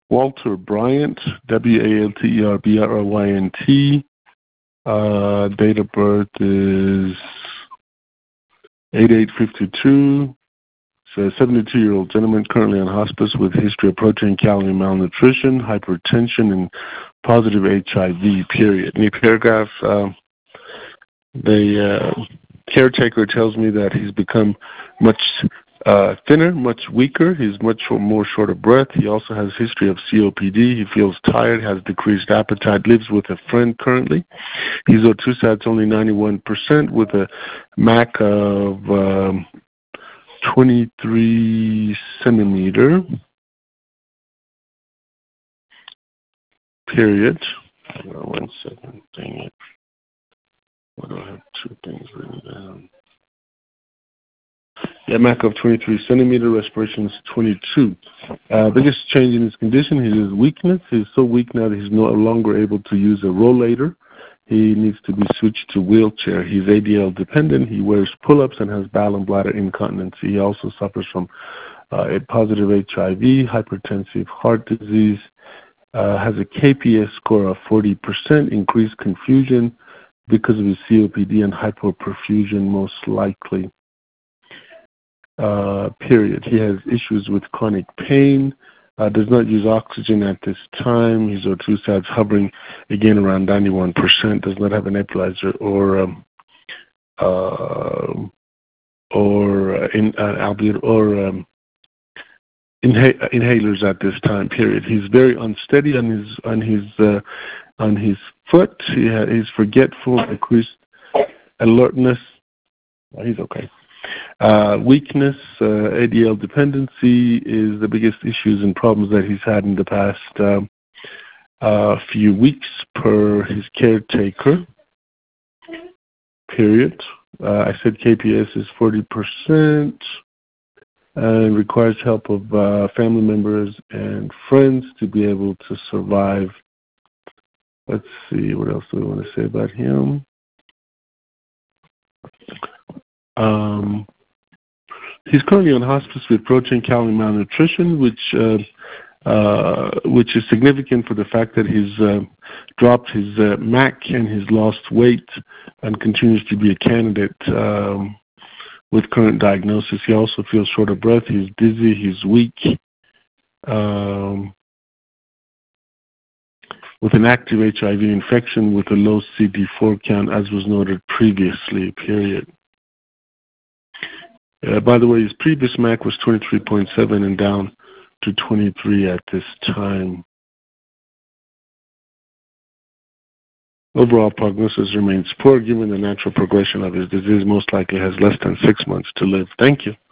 Walter Bryant, Walterbryant. Date of birth is 8/8/52. So a 72-year-old gentleman currently on hospice with history of protein, calorie malnutrition, hypertension, and positive HIV, period. New paragraph, the caretaker tells me that he's become much thinner, much weaker. He's much more short of breath. He also has history of COPD. He feels tired, has decreased appetite, lives with a friend currently. His O2 sat's only 91% with a MAC of 23 centimeter, period. One second, dang it. Why do I have two things written down? Yeah, MAC of 23 centimeter, respirations 22. Biggest change in his condition is his weakness. He's so weak now that he's no longer able to use a rollator. He needs to be switched to wheelchair. He's ADL dependent. He wears pull-ups and has bowel and bladder incontinence. He also suffers from a positive HIV, hypertensive heart disease, has a KPS score of 40%, increased confusion because of his COPD and hypoperfusion most likely. Period. He has issues with chronic pain, does not use oxygen at this time. His O2 sat's hovering again around 91%, does not have an nebulizer or inhalers at this time, period. He's very unsteady on his foot. He's forgetful, decreased alertness. He's okay. Weakness, ADL dependency is the biggest issues and problems that he's had in the past few weeks per his caretaker, period. I said KPS is 40% and requires help of family members and friends to be able to survive. Let's see, what else do we want to say about him? He's currently on hospice with protein, calorie malnutrition, which is significant for the fact that he's dropped his MAC and he's lost weight and continues to be a candidate with current diagnosis. He also feels short of breath. He's dizzy. He's weak. With an active HIV infection with a low CD4 count, as was noted previously, period. By the way, his previous MAC was 23.7 and down to 23 at this time. Overall prognosis remains poor given the natural progression of his disease. Most likely has less than 6 months to live. Thank you.